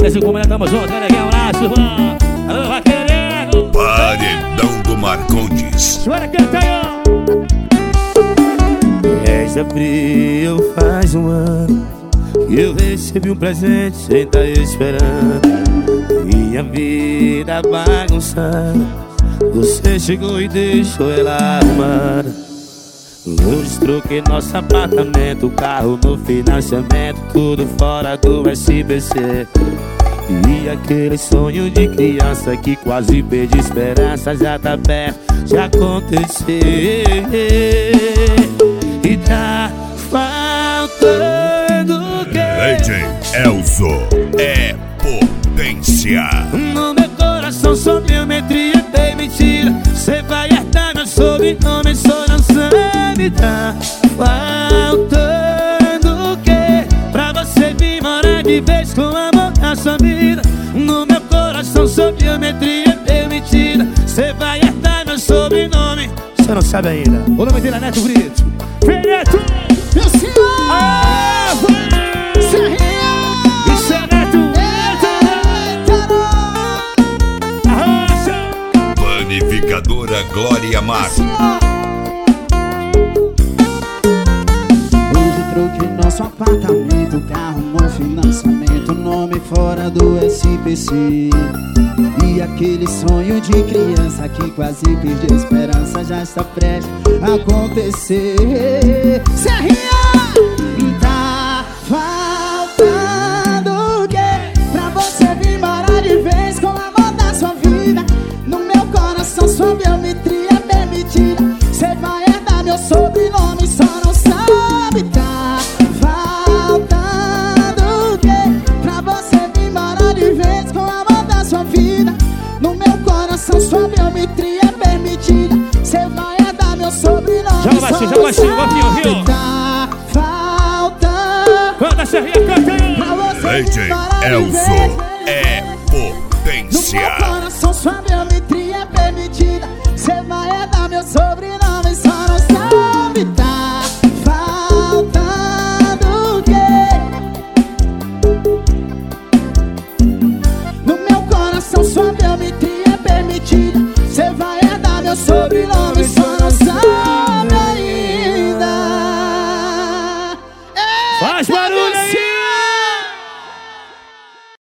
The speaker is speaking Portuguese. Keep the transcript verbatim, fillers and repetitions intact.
Esse comando, tamo junto, olha aqui, um abraço, irmão. Alô, vaqueiro. Paredão do Marcondes. Chora, canta aí, ó. dez de abril faz um ano que eu recebi um presente sem tá esperando. Minha vida bagunçada, você chegou e deixou ela arrumada. Hoje troquei nosso apartamento, o carro no financiamento, tudo fora do S B C. E aquele sonho de criança que quase perdi esperança já tá perto de acontecer. E tá faltando o quê? D J Elzo é potência. No meu coração só biometria tem mentira. Cê vai herdar meu sobrenome, só não sabe. Tá faltando o quê? Pra você vir morar de vez com amor na sua vida. No meu coração só biometria tem mentira. Cê vai herdar meu sobrenome. Cê não sabe ainda. O nome dele é Neto Brito. Vem, Neto! Meu senhor! Ah, vai! Serrinha! Isso é Neto! Arrocha! Panificadora Glória Mar. Hoje troquei nosso apartamento, carro no financiamento, nome fora do S B C. E aquele sonho de criança que quase perdeu esperança já está prestes a acontecer. Serrinha! Tá faltando o quê? Pra você vir morar de vez com o amor da sua vida. No meu coração sua biometria é permitida. Cê vai herdar meu sobrenome, só não sabe. Tá faltando o quê? Pra você vir morar de vez com o amor da sua vida. No meu coração sua biometria é permitida. Cê vai herdar meu sobrenome, Joga baixinho, joga baixinho, baixinho, viu? Tá faltando. Canta, Serrinha, canta aí. Pra você D J vir morar de Elzo. vez